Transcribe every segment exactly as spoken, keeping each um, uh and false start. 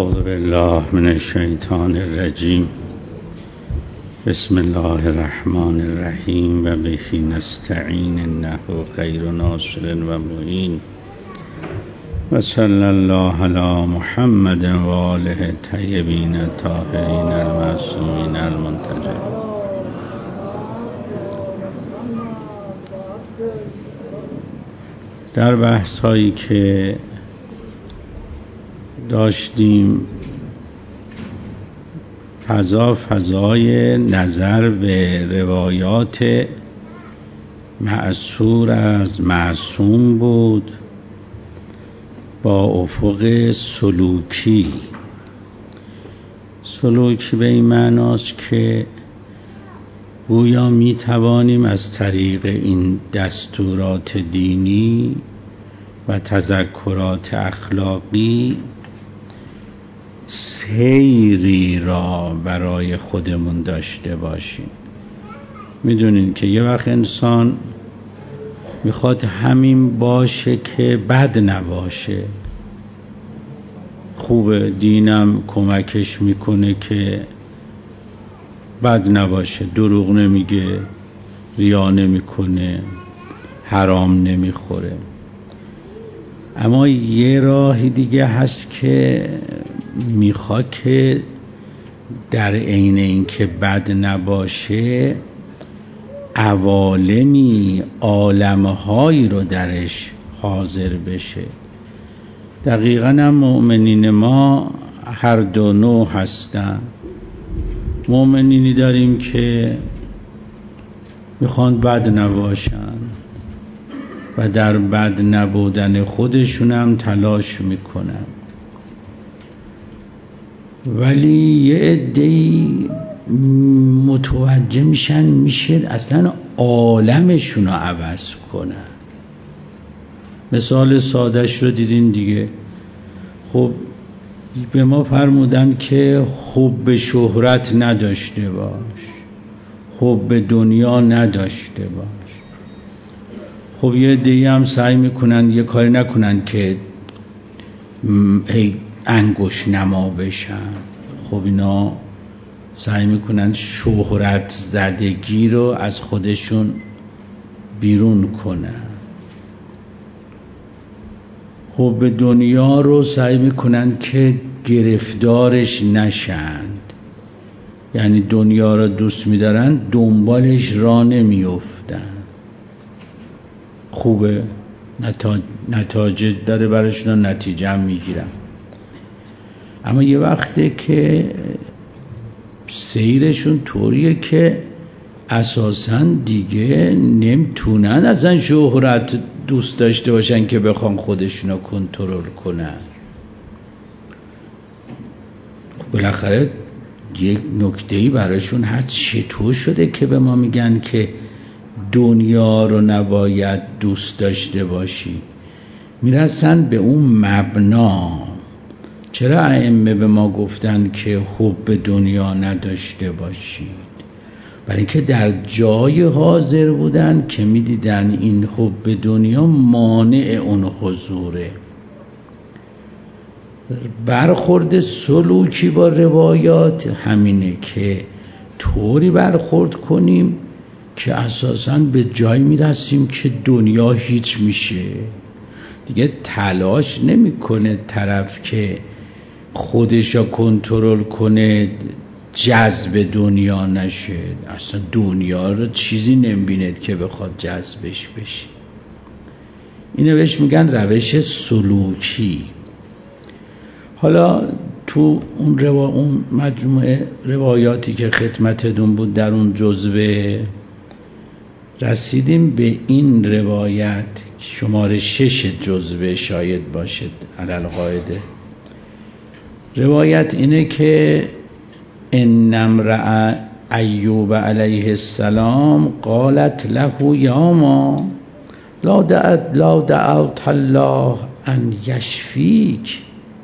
اعوذ بالله من الشیطان الرجیم. بسم الله الرحمن الرحیم و به نستعین انه خیر ناصر و معین و صلی الله علی محمد و آله الطیبین الطاهرین المعصومین المنتجبین. در بحث هایی که داشتیم فضا فضای نظر به روایات مأثور از معصوم بود با افق سلوکی. سلوکی به این معناست که گویا می توانیم از طریق این دستورات دینی و تذکرات اخلاقی سیری را برای خودمون داشته باشیم. میدونین که یه وقت انسان میخواد همین باشه که بد نباشه. خوبه، دینم کمکش میکنه که بد نباشه، دروغ نمیگه، ریا نمیکنه، حرام نمیخوره. اما یه راه دیگه هست که میخواد که در عین اینکه بد نباشه عوالمی عالمهایی رو درش حاضر بشه. دقیقاً هم مؤمنین ما هر دو نوع هستن. مؤمنینی داریم که میخوان بد نباشن و در بد نبودن خودشون هم تلاش میکنن، ولی یه عده‌ای متوجه میشن میشه اصلا عالمشون رو عوض کنن. مثال سادهش رو دیدین دیگه. خب به ما فرمودن که خوب به شهرت نداشته باش، خوب به دنیا نداشته باش. خب یه عده‌ای هم سعی میکنن یه کاری نکنن که ای انگوش نما بشن. خب اینا سعی میکنن شهرت زدگی رو از خودشون بیرون کنن. خب به دنیا رو سعی میکنن که گرفتارش نشند، یعنی دنیا رو دوست میدارن دنبالش را نمیافتن. خوبه، نتایج داره براشون، نتیجه هم میگیرن. اما یه وقته که سیرشون طوریه که اساساً دیگه نمیتونن ازن شهرت دوست داشته باشن که بخوان خودشونو کنترل کنن. بالاخره یک نکته‌ای براشون هست. چطور شده که به ما میگن که دنیا رو نباید دوست داشته باشی؟ میرسن به اون مبنا. چرا ائمه به ما گفتن که خوب به دنیا نداشته باشید؟ برای اینکه در جای حاضر بودن که میدیدن این حب به دنیا مانع اون حضوره. برخورد سلوکی با روایات همینه که طوری برخورد کنیم که اساساً به جای میرسیم که دنیا هیچ میشه. دیگه تلاش نمیکنه طرف که خودشو کنترل کنه جذب دنیا نشه. اصلا دنیا رو چیزی نمیبیند که بخواد جذبش بشه. اینو بهش میگن روش سلوکی. حالا تو اون, روا... اون مجموعه روایاتی که خدمتتون بود در اون جزوه رسیدیم به این روایت، شماره شش جزوه شاید باشد علل قاعده. روایت اینه که ان امرأ ایوب علیه السلام قالت له یا ما لا دعت لا دعوت الله ان یشفیک.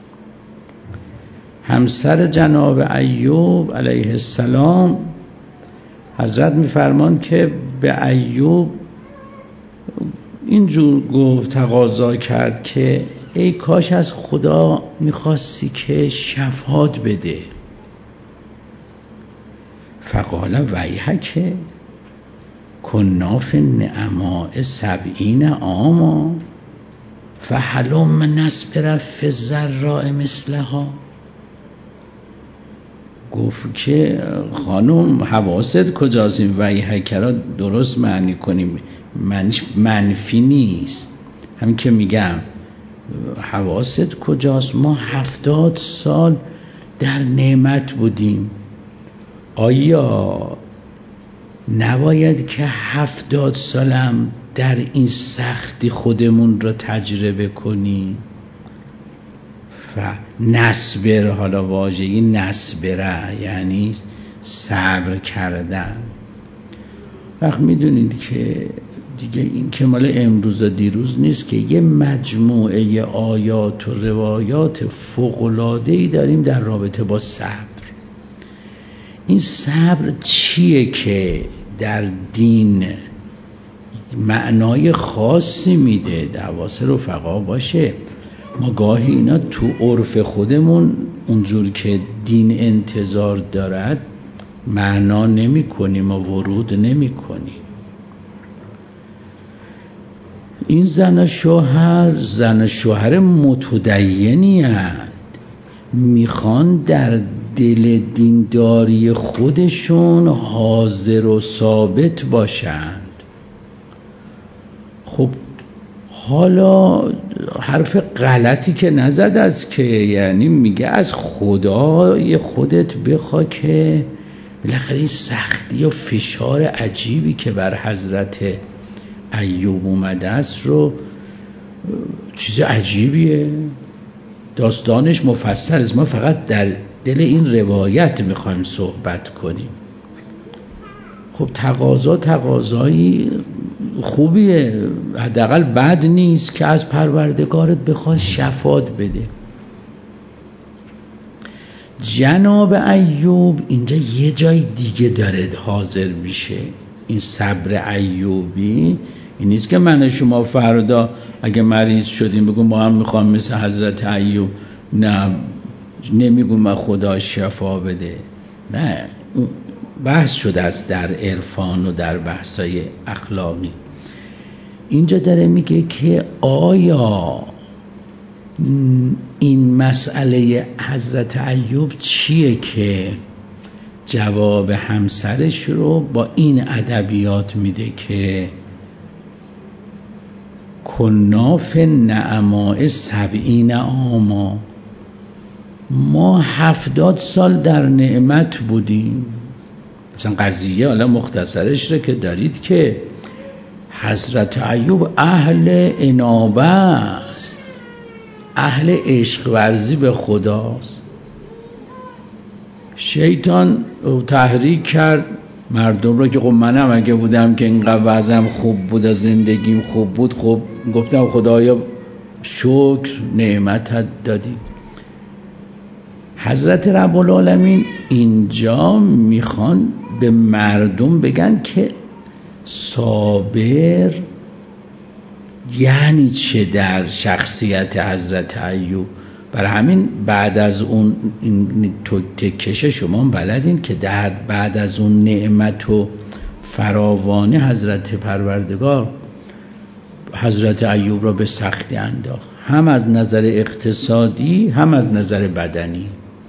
همسر جناب ایوب علیه السلام حضرت میفرمان که به ایوب اینجور گفت، تقاضا کرد که ای کاش از خدا میخواستی که شفاعت بده. فقال ویحک کنا فی النعماء سبعین عاما فهلم نصبر فی الضراء مثلها. گفت که خانم حواست کجاست؟ این ویحک را درست معنی کنیم، معنیش منفی نیست. همین که میگم حواست کجاست؟ ما هفتاد سال در نعمت بودیم، آیا نباید که هفتاد سالم در این سختی خودمون رو تجربه کنی؟ و نصبر، حالا واژه‌ای نصبره یعنی صبر کردن. وقت میدونید که دیگه این که مال امروز و دیروز نیست که یه مجموعه آیات و روایات فوق‌العاده‌ای داریم در رابطه با صبر. این صبر چیه که در دین معنای خاصی میده؟ دواس رفقا باشه، ما گاهی اینا تو عرف خودمون اونجور که دین انتظار دارد معنا نمی کنیم و ورود نمی کنیم. این زن شوهر زن شوهر متدینی هست، میخوان در دل دینداری خودشون حاضر و ثابت باشند. خب حالا حرف غلطی که نزد است که یعنی میگه از خدای خودت بخوا که بالاخره این سختی و فشار عجیبی که بر حضرت ایوب اومده است رو، چیز عجیبیه، داستانش مفصل است، ما فقط در دل این روایت میخوایم صحبت کنیم. خب تقاضا تقاضایی خوبیه، حداقل بد نیست که از پروردگارت بخواد شفاعت بده. جناب ایوب اینجا یه جای دیگه داره حاضر میشه. این صبر ایوبی این نیست که من شما فردا اگه مریض شدیم بگم ما هم میخوام مثل حضرت ایوب، نه نمیگم من خدا شفا بده، نه، بحث شده است در عرفان و در بحثای اخلاقی. اینجا داره میگه که آیا این مسئله حضرت ایوب چیه که جواب همسرش رو با این ادبیات میده که کنا فی النعماء سبعین عاما، ما هفتاد سال در نعمت بودیم. مثلا قضیه حالا مختصرش رو که دارید که حضرت ایوب اهل انابه است، اهل عشق ورزی به خداست. شیطان تحریک کرد مردم رو که خب منم اگه بودم که اینقدر وضعم خوب بود و زندگیم خوب بود، خب گفتم خدایا شکر نعمت دادی. حضرت رب العالمین اینجا میخوان به مردم بگن که صابر یعنی چه در شخصیت حضرت ایوب. برای همین بعد از اون این تکش شما بلدین که در بعد از اون نعمت و فراوانی حضرت پروردگار حضرت ایوب را به سختی انداخت، هم از نظر اقتصادی هم از نظر بدنی.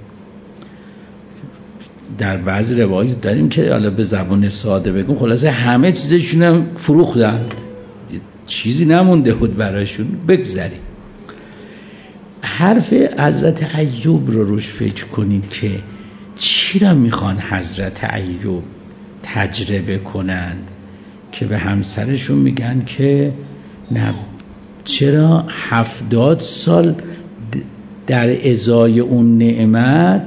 در بعضی روایات داریم که حالا به زبان ساده بگم خلاصه همه چیزشون هم فروختن، چیزی نمونده بود براشون. بگذاریم حرف حضرت ایوب رو روش فکر کنید که چی را میخوان حضرت ایوب تجربه کنند که به همسرشون میگن که نه چرا هفتاد سال در ازای اون نعمت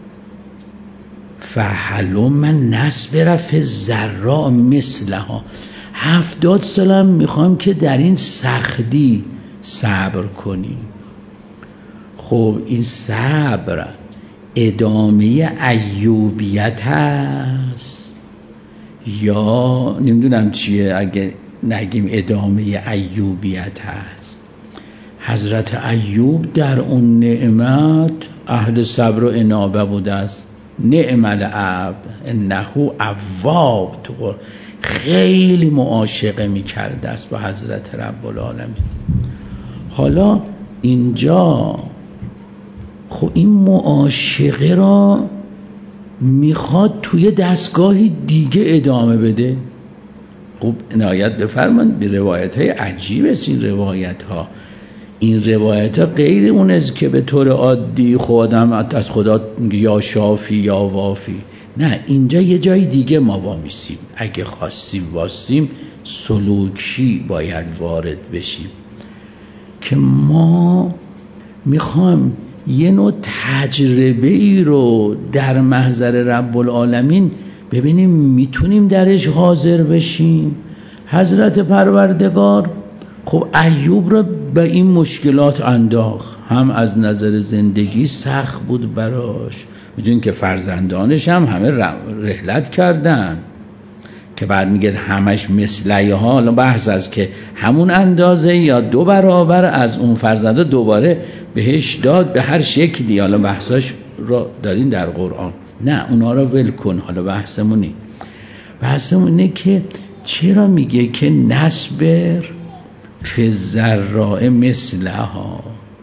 فهلم نصبر فی الضراء مثلها، هفتاد سالم میخوام که در این سختی صبر کنی. خب این صبر ادامه ایوبیت هست یا نمیدونم چیه اگه نگیم ادامه ایوبیت هست. حضرت ایوب در اون نعمت اهل صبر و انابه بوده است. نعم العبد انه اواب، تو خیلی معاشقه میکرده است با حضرت رب العالمین. حالا اینجا خب این معاشقه را میخواد توی دستگاهی دیگه ادامه بده. خب عنایت بفرمایید، به روایت های عجیب است این روایت ها. این روایت ها غیر اون است که به طور عادی خودم از خدا یا شافی یا وافی. نه، اینجا یه جای دیگه ما وامیسیم. اگه خواستیم واسیم سلوکی باید وارد بشیم که ما میخوام یه نوع تجربه ای رو در محضر رب العالمین ببینیم میتونیم درش حاضر بشیم. حضرت پروردگار خب ایوب رو به این مشکلات انداخت، هم از نظر زندگی سخت بود براش، میدونین که فرزندانش هم همه رحلت کردن که بعد میگه همش مثلیه ها. حالا بحث از که همون اندازه یا دو برابر از اون فرزنده دوباره بهش داد به هر شکلی. حالا بحثاش رو دارین در قرآن، نه اونا رو ول کن. حالا بحثمونی بحثمون اینه که چرا میگه که نصبر فی الضراء مثلها.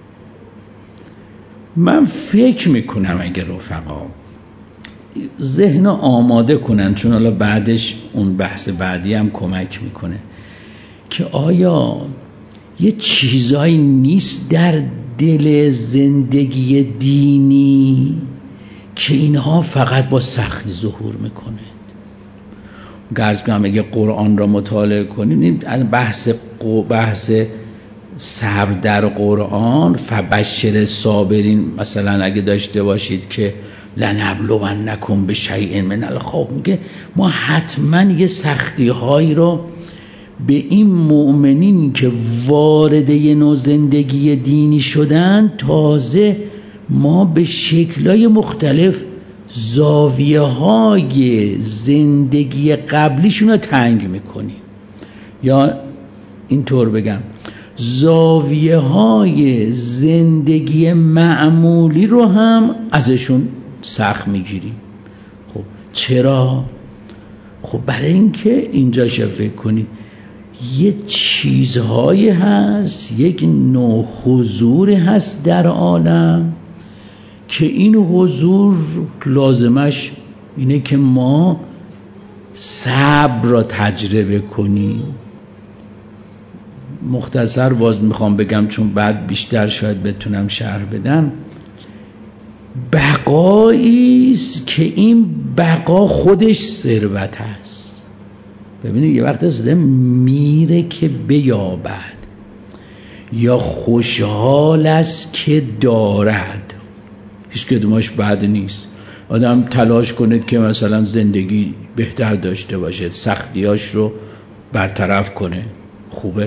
من فکر میکنم اگه رفقا ذهن آماده کنن، چون حالا بعدش اون بحث بعدی هم کمک میکنه، که آیا یه چیزایی نیست در دل زندگی دینی که اینها فقط با سختی ظهور میکنه. گرز کنم اگه قرآن را مطالعه کنید، بحث بحث صبر در قرآن، فبشر صابرین مثلا اگه داشته باشید که لنبلونکم بشیء من الخوف، میگه ما حتما یه سختی هایی رو به این مؤمنین که وارد یه نوع زندگی دینی شدن، تازه ما به شکل‌های مختلف زاویه های زندگی قبلیشون رو تنگ میکنیم، یا اینطور بگم زاویه های زندگی معمولی رو هم ازشون سخت میگیریم. خب چرا؟ خب برای اینکه اینجا فکر کنید یه چیزهایی هست، یک نوع حضوری هست در عالم که این حضور لازمش اینه که ما صبر را تجربه کنیم. مختصر باز میخوام بگم چون بعد بیشتر شاید بتونم شرح بدم. بقایی است که این بقا خودش ثروت است. ببینید یه وقت است میره که بیابد، یا خوشحال است که دارد. هیچ کدومش بد نیست. آدم تلاش کنه که مثلا زندگی بهتر داشته باشه، سختیاش رو برطرف کنه، خوبه.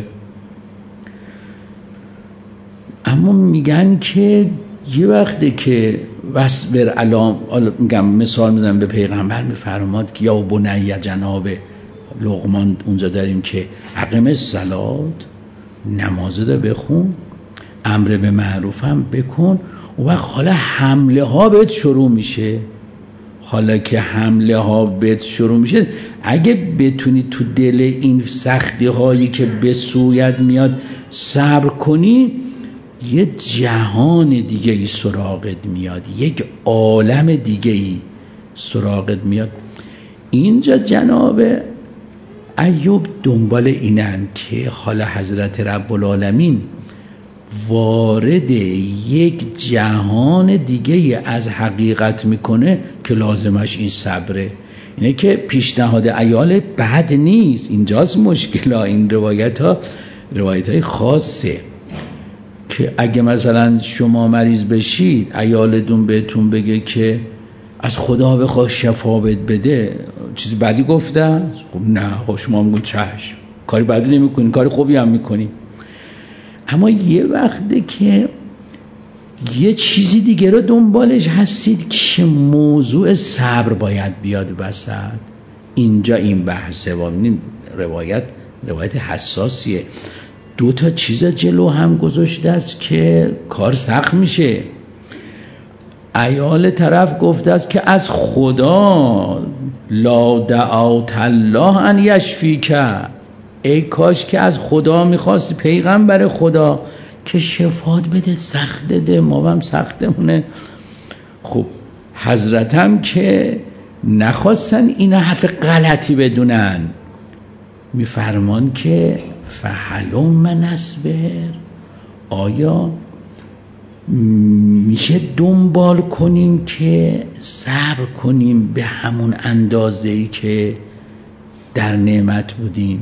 اما میگن که یه وقتی که وصبر علام، میگم مثال میزنم به پیغمبر میفرماد که یا بنی جناب لقمان اونجا داریم که اقم الصلات، نمازه ده بخون، امر به معروف هم بکن. و وقت حالا حمله ها بهت شروع میشه. حالا که حمله ها بهت شروع میشه، اگه بتونی تو دل این سختی هایی که به سویت میاد صبر کنی، یه جهان دیگه ای سراغت میاد، یک عالم دیگه ای سراغت میاد. اینجا جناب ایوب دنبال اینن که حالا حضرت رب العالمین وارد یک جهان دیگه از حقیقت میکنه که لازمش این صبره. اینه که پیشنهاد عیال بد نیست، اینجاست مشکل ها. این روایت ها روایت های خاصه که اگه مثلا شما مریض بشید، عیالتون بهتون بگه که از خدا بخواه شفا بده، چیزی بدی گفته؟ خب نه، خب شما میگون چشم، کاری بدی نمی کنی، کاری خوبی هم میکنی. اما یه وقته که یه چیزی دیگه رو دنبالش هستید که موضوع صبر باید بیاد وسط. اینجا این بحثه و این روایت روایت حساسیه. دو تا چیز جلو هم گذاشته است که کار سخت میشه. ایال طرف گفته است که از خدا لا دعوت الله ان یشفیک، ای کاش که از خدا میخواست، پیغمبر خدا، که شفات بده، سخت ده، ما هم سختمونه. خب حضرتم که نخواستن این حرف غلطی بدونن، میفرمان که فهلم نصبر، آیا میشه دنبال کنیم که صبر کنیم به همون اندازه‌ای که در نعمت بودیم؟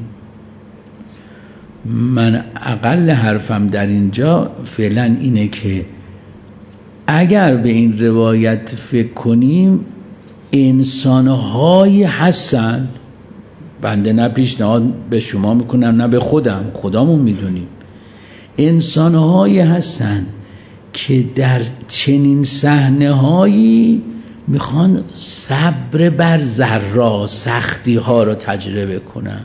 من اقل حرفم در اینجا فعلا اینه که اگر به این روایت فکر کنیم، انسان‌هایی هستند، بنده نه پیشنهاد به شما میکنم نه به خودم، خدامون میدونیم، انسان‌هایی هستند که در چنین صحنه‌هایی میخوان صبر بر ذرا سختی ها رو تجربه کنن.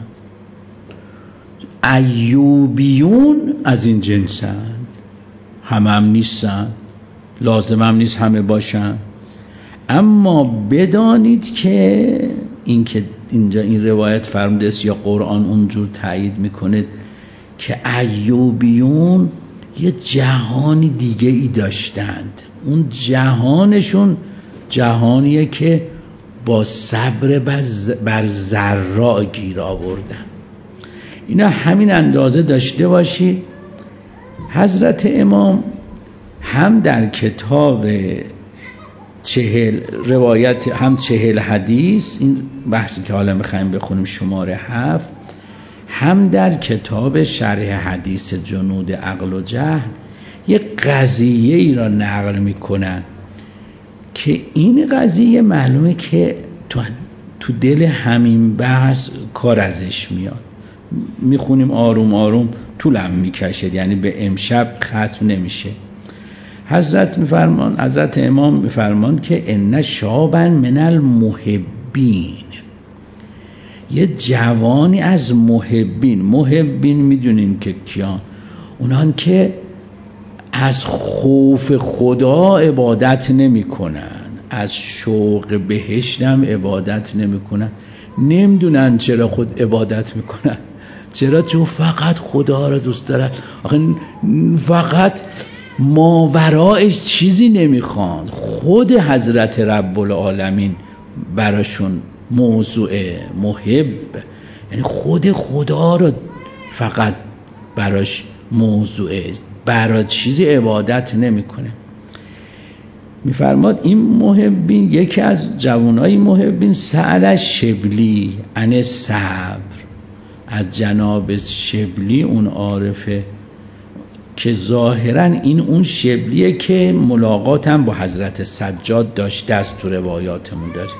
ایوبیون از این جنسن، همه هم نیستن، لازم هم نیست همه باشن، اما بدانید که این که اینجا این روایت فرموده است یا قرآن اونجور تایید میکنه که ایوبیون یه جهان دیگه ای داشتند. اون جهانشون جهانیه که با صبر بر ذرا گیر آوردن. اینا همین اندازه داشته باشی. حضرت امام هم در کتاب چهل روایت، هم چهل حدیث، این بحثی که حالا میخوایم بخونیم شماره هفت، هم در کتاب شرح حدیث جنود عقل و جهل یک قضیه ای را نقل میکنن که این قضیه معلومه که تو, تو دل همین بحث کار ازش میاد. میخونیم آروم آروم طولم میکشه، یعنی به امشب ختم نمیشه. حضرت میفرمان، حضرت امام میفرمان که ان شابا من المحبین، یه جوانی از محبین. محبین میدونیم که کیان؟ اونان که از خوف خدا عبادت نمی کنن، از شوق بهشت هم عبادت نمی کنن. نمیدونن چرا خود عبادت میکنن، چرا؟ چون فقط خدا را دوست دارن. آخه فقط ماورایش چیزی نمیخوان، خود حضرت رب العالمین براشون موضوع محب، یعنی خود خدا رو فقط براش موضوعه، برای چیزی عبادت نمیکنه. میفرماد این محبین، یکی از جوانای محبین، سأل شبلی عن صبر، از جناب شبلی، اون عارفه که ظاهرا این اون شبلیه که ملاقاتم با حضرت سجاد داشته، از تو روایاتمون داره،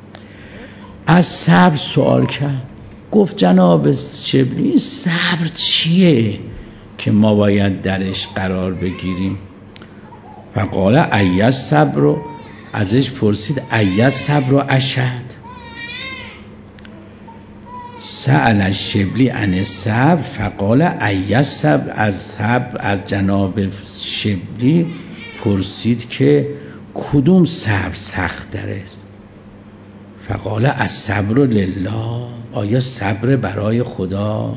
از صبر سوال کرد. گفت جناب شبلی صبر چیه که ما باید درش قرار بگیریم؟ فقال ای صبر رو ازش پرسید، ای صبر رو اشد. سأل الشبلی عن صبر فقال ای صبر، از صبر از جناب شبلی پرسید که کدوم صبر سخت در است؟ فقال الصبر لله، آیا صبر برای خدا؟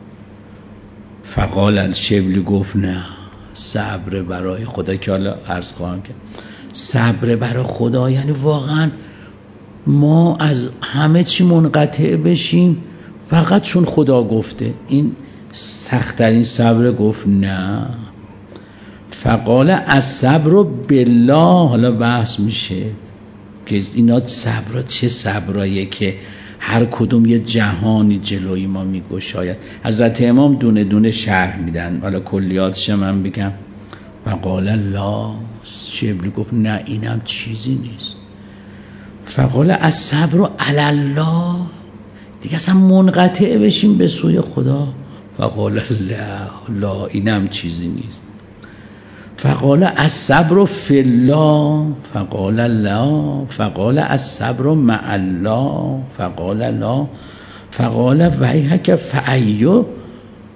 فقال الشبلی، گفت نه، صبر برای خدا که حالا عرض خواهم کرد. صبر برای خدا یعنی واقعا ما از همه چی منقطع بشیم فقط چون خدا گفته. این سخت‌ترین صبر. گفت نه. فقال الصبر بالله، حالا بحث میشه که اینا صبر چه صبرایه که هر کدوم یه جهانی جلوی ما میگشاید. حضرت امام دونه دونه شرح میدن، حالا کلیاتش من بگم. فقال الله، شبلی گفت نه اینم چیزی نیست. فقال الصبر علی الله، دیگه اصلا منقطع بشیم به سوی خدا. فقال لا لا، اینم چیزی نیست. فقال الصبر فی الله، فقال لا. فقال الصبر مع الله، فقال لا. فقال ویحک فایو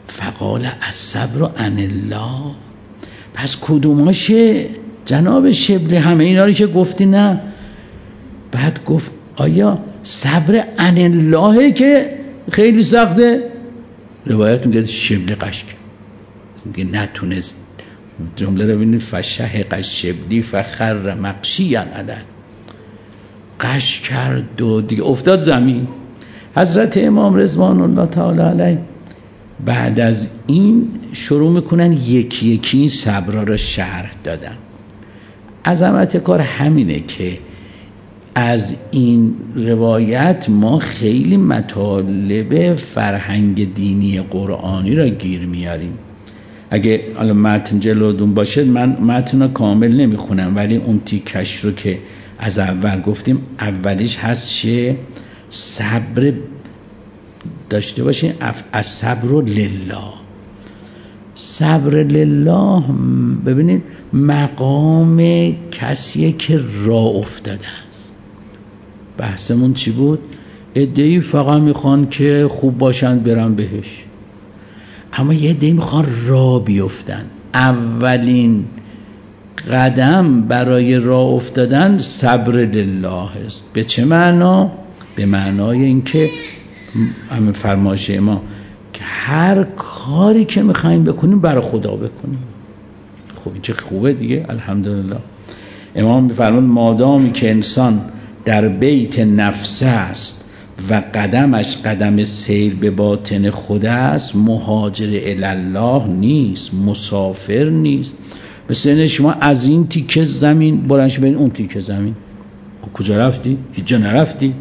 فقال الصبر عن الله. پس کدوماشه جناب شبلی؟ همه اینا رو که گفتی نه. بعد گفت آیا صبر عن الله که خیلی سخته؟ روایت میگه شبلی قشک میگه نتونست جمله رو ببینید، فشهق شبلی فخر مغشیا علیه، قش کرد و دیگه افتاد زمین. حضرت امام رضوان الله تعالی علیه بعد از این شروع میکنن یکی یکی این صبرها رو شرح دادن. عظمت کار همینه که از این روایت ما خیلی مطالب فرهنگ دینی قرآنی را گیر میاریم. اگه حالا متن جلودون باشه من متن رو کامل نمیخونم، ولی اون تیکش رو که از اول گفتیم اولیش هست چه؟ صبر داشته باشین، از صبر لله. صبر لله ببینید مقام کسیه که راه افتاده است. بحثمون چی بود؟ عده‌ای فقط میخوان که خوب باشن برن بهش، اما یه عده‌ای میخوان راه بیفتن. اولین قدم برای راه افتادن صبر لله است. به چه معنا؟ به معنای اینکه همین فرمایش ما که هر کاری که میخوایم بکنیم برای خدا بکنیم. خب این چه خوبه دیگه، الحمدلله. امام میفرماد مادامی که انسان در بیت نفس است و قدمش قدم سیر به باطن خود است، مهاجر الله نیست، مسافر نیست. مثل شما از این تیکه زمین بلنش برین اون تیکه زمین، کجا رفتی؟ هیچ جا نرفتی.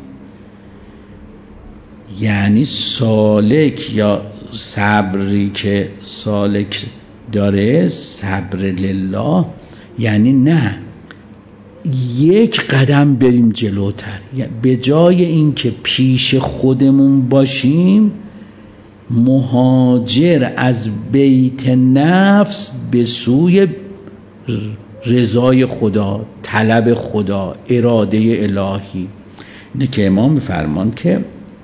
یعنی سالک یا صبری که سالک داره، صبر لله، یعنی نه یک قدم بریم جلوتر، به جای اینکه پیش خودمون باشیم مهاجر از بیت نفس به سوی رضای خدا، طلب خدا، اراده الهی. اینه که امام میفرمان که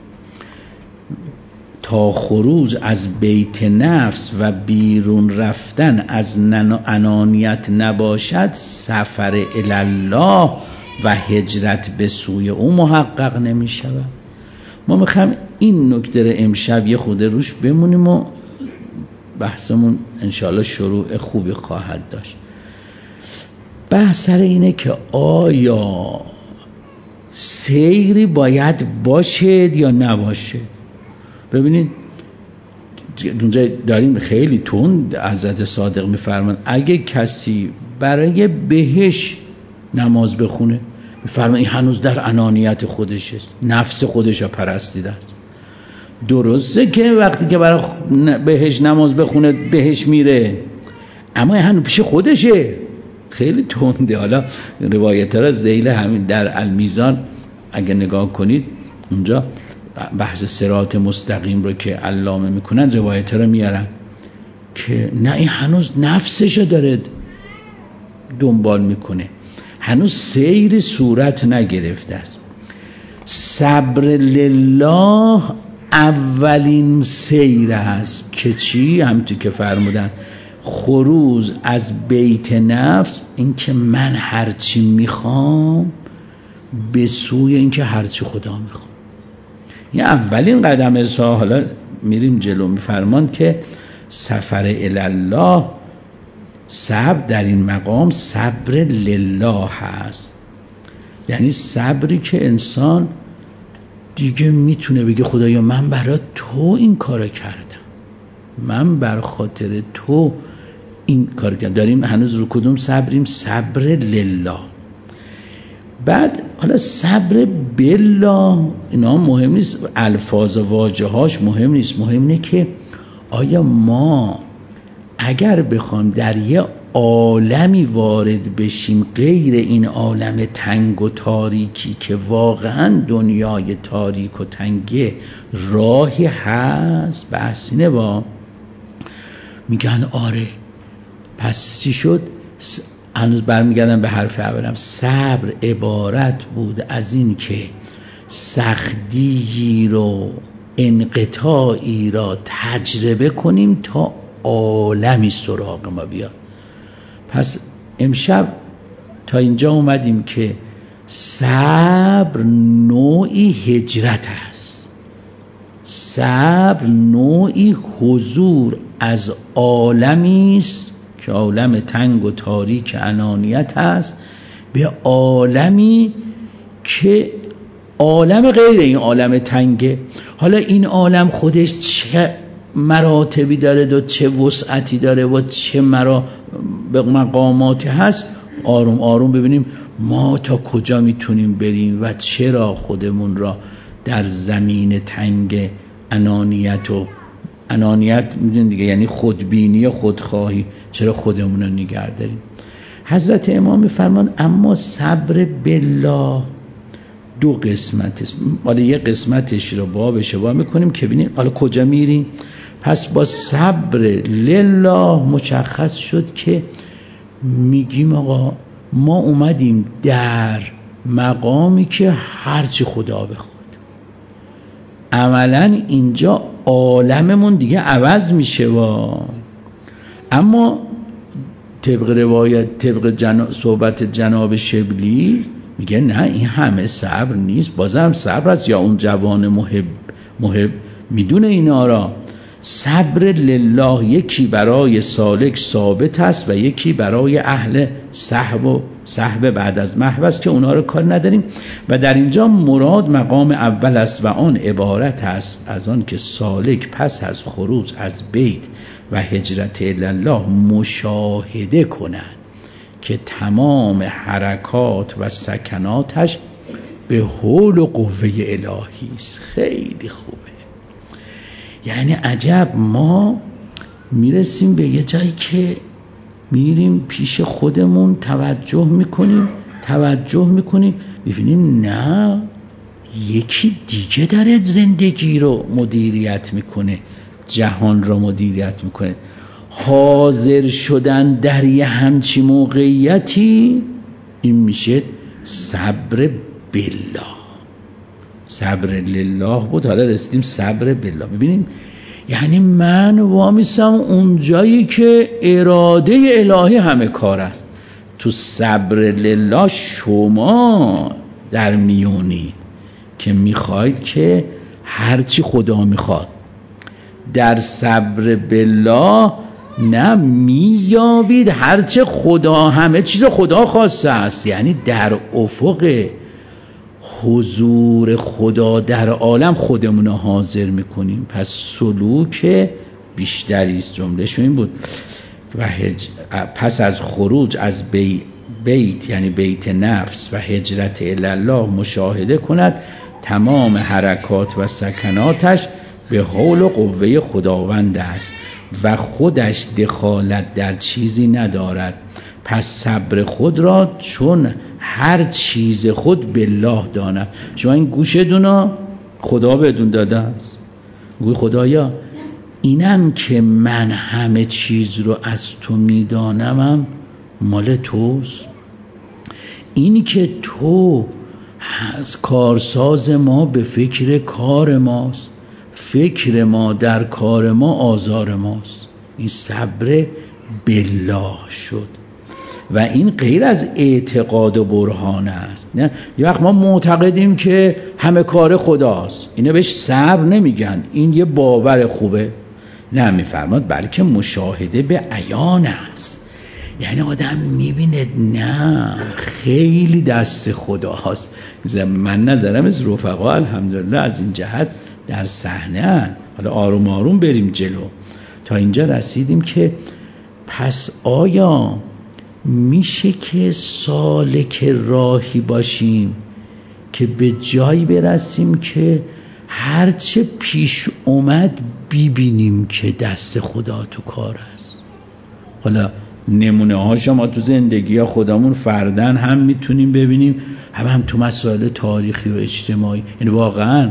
تا خروج از بیت نفس و بیرون رفتن از انانیت نباشد، سفر الله و هجرت به سوی او محقق نمی شود. ما میخوایم این نکته رو امشب یه خود روش بمونیم و بحثمون انشاءالله شروع خوبی خواهد داشت. بحث سر اینه که آیا سیری باید باشه یا نباشه. ببینید اونجا داریم خیلی تند حضرت صادق میفرمان اگه کسی برای بهش نماز بخونه، میفرمان این هنوز در انانیت خودش است، نفس خودش رو پرستیده است. درسته که وقتی که برای بهش نماز بخونه بهش میره، اما هنوز پیش خودشه. خیلی تنده. حالا روایت ها ذیل همین در المیزان اگه نگاه کنید اونجا بحث صراط مستقیم رو که علامه میکنن روایت رو میارن که نه این هنوز نفسشو داره دنبال میکنه، هنوز سیر صورت نگرفته است. صبر لله اولین سیر است که چی؟ همونطور که فرمودن خروج از بیت نفس، این که من هرچی میخوام به سوی این که هرچی خدا میخوام. این اولین قدم است. حالا میریم جلو. میفرمان که سفر الله، صبر در این مقام صبر لله هست، یعنی صبری که انسان دیگه میتونه بگه خدایا من برای تو این کارو کردم، من بر خاطر تو این کار کردم. داریم هنوز رو کدوم صبریم؟ صبر لله. بعد حالا صبر بالله اینا مهم نیست، الفاظ و واژه هاش مهم نیست، مهم اینه که آیا ما اگر بخوایم در یه عالمی وارد بشیم غیر این عالم تنگ و تاریکی که واقعا دنیای تاریک و تنگه، راهی هست؟ بحث اینه. با میگن آره. پس چی شد؟ هنوز برمیگردم به حرف اولم. صبر عبارت بود از این که سختی رو انقطاعی را تجربه کنیم تا عالمی سراغ ما بیاد. پس امشب تا اینجا اومدیم که صبر نوعی هجرت است، صبر نوعی حضور از عالمی است که عالم تنگ و تاریک انانیت است به عالمی که عالم غیر این عالم تنگه. حالا این عالم خودش چه مراتبی داره و چه وسعتی داره و چه مرا به مقاماتی هست، آروم آروم ببینیم ما تا کجا میتونیم بریم و چرا خودمون را در زمین تنگ انانیت و انانیت میدونید دیگه، یعنی خودبینی و خودخواهی، چرا خودمون رو نگه داریم. حضرت امام میفرمان اما صبر بالله دو قسمت است. حالا یه قسمتش رو بابش با میکنیم که ببینیم حالا کجا میریم. پس با صبر لله مشخص شد که میگیم آقا ما اومدیم در مقامی که هرچی خدا بخواد. عملا اینجا عالممون دیگه عوض میشه و اما طبق روایت، طبق جنا... صحبت جناب شبلی میگه نه این همه صبر نیست، بازم صبر است. یا اون جوان محب محب میدونه اینا را. صبر لله یکی برای سالک ثابت است و یکی برای اهل صحب و صحب بعد از محو است که اونا رو کار نداریم. و در اینجا مراد مقام اول است و آن عبارت است از آن که سالک پس از خروج از بیت و هجرت الله مشاهده کند که تمام حرکات و سکناتش به حول و قوه الهی است. خیلی خوبه. یعنی عجب ما میرسیم به یه جایی که میریم پیش خودمون توجه میکنیم توجه میکنیم ببینیم نه یکی دیگه داره زندگی رو مدیریت میکنه، جهان رو مدیریت میکنه. حاضر شدن در یه همچی موقعیتی این میشه صبر بالله. صبر لله بود، حالا رسیدیم صبر بالله. ببینیم یعنی من وامیستم اون جایی که اراده الهی همه کار است. تو صبر لله شما در میونی که میخواید که هرچی خدا میخواد. در صبر بالله نه میابید هرچه خدا، همه چیز خدا خواسته است. یعنی در افق حضور خدا در عالم خودمون حاضر میکنیم. پس سلوک بیشتری است. جملهش این بود و هج... پس از خروج از بی... بیت یعنی بیت نفس و هجرت الله مشاهده کند تمام حرکات و سکناتش به حول و قوه خداوند است و خودش دخالت در چیزی ندارد. پس صبر خود را چون هر چیز خود بالله داند. شما این گوشتون خدا بدون داده است. گوی خدایا اینم که من همه چیز رو از تو میدانمم مال توست. اینی که تو کارساز ما به فکر کار ماست، فکر ما در کار ما آزار ماست. این صبر بالله شد و این غیر از اعتقاد و برهان است. نه یه وقت ما معتقدیم که همه کار خداست، اینو بهش صبر نمیگن، این یه باور خوبه. نه میفرماد بلکه مشاهده به عیان است. یعنی آدم میبینه نه خیلی دست خداست. من نظرم از رفقا الحمدلله از این جهت در صحنه. حالا آروم آروم بریم جلو. تا اینجا رسیدیم که پس آیا میشه که سالک راهی باشیم که به جایی برسیم که هرچه پیش اومد ببینیم که دست خدا تو کار است؟ حالا نمونه هاشو ما تو زندگی ها خودمون فردن هم میتونیم ببینیم، هم هم تو مسائل تاریخی و اجتماعی. یعنی واقعا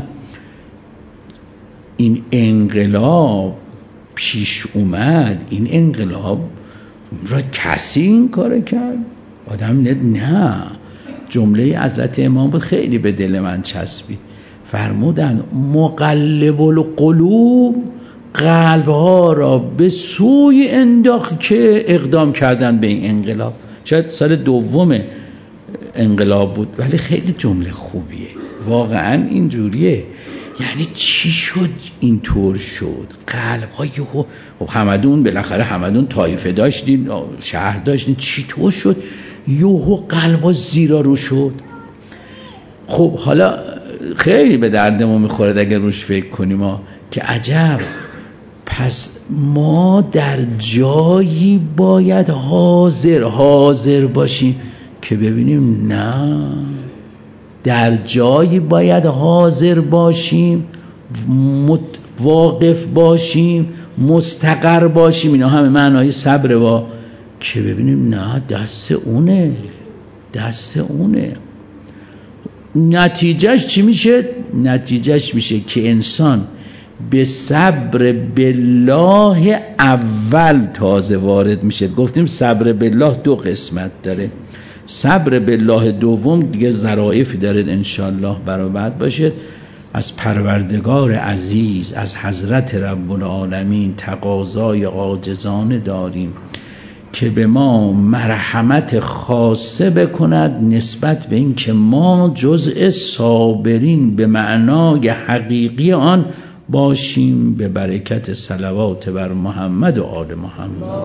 این انقلاب پیش اومد، این انقلاب را کسی این کار کرد؟ آدم نه. جمله حضرت امام بود خیلی به دل من چسبید. فرمودن مقلب القلوب، قلبها را به سوی انداخت که اقدام کردن به این انقلاب. شاید سال دوم انقلاب بود ولی خیلی جمله خوبیه، واقعا اینجوریه. یعنی چی شد اینطور شد؟ قلب ها یهو، خب همدون بالاخره همدون طایفه داشتین، شهر داشتین، چی طور شد یهو قلب ها زیرا رو شد؟ خب حالا خیلی به درد ما میخورد اگر روش فکر کنیم ما که عجب، پس ما در جایی باید حاضر حاضر باشیم که ببینیم نه، در جایی باید حاضر باشیم، واقف باشیم، مستقر باشیم. اینا همه معنای صبر با که ببینیم نه، دست اونه، دست اونه. نتیجهش چی میشه؟ نتیجهش میشه که انسان به صبر بالله اول تازه وارد میشه. گفتیم صبر بالله دو قسمت داره. صبر بالله دوم دیگه ظرافی داره انشالله برابر باشه. از پروردگار عزیز، از حضرت رب العالمین تقاضای عاجزانه داریم که به ما مرحمت خاصه بکند نسبت به این که ما جزء صابرین به معنای حقیقی آن باشیم، به برکت صلوات بر محمد و آل محمد.